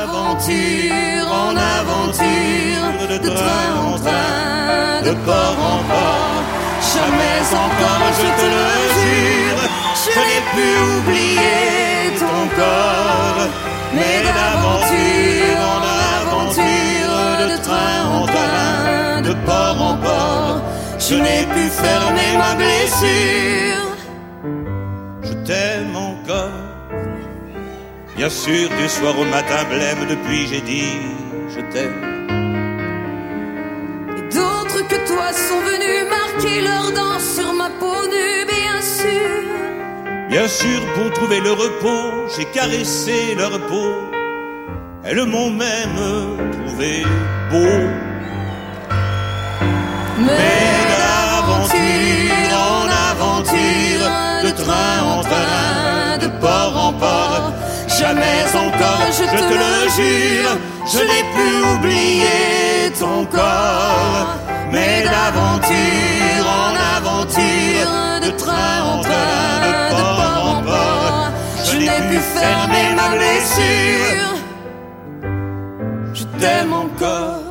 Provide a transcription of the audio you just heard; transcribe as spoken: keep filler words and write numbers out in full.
d'aventure en aventure, de train en train, de port en port. Jamais encore, je te le jure, je n'ai pu oublier ton corps. Mais d'aventure en aventure, de train en train, de port en port, je n'ai pu fermer ma blessure. Je t'aime encore. Bien sûr, du soir au matin blême, depuis j'ai dit je t'aime. Et d'autres que toi sont venus marquer leur dents sur ma peau nue, bien sûr. Bien sûr, pour trouver le repos, j'ai caressé leur peau. Elles m'ont même trouvé beau. Mais d'aventure en aventure, de train en train, de port en port, jamais encore, je te le jure, je n'ai pu oublier ton corps. Mais d'aventure en aventure, de train en train, de port en port, je n'ai pu fermer ma blessure. Je t'aime encore.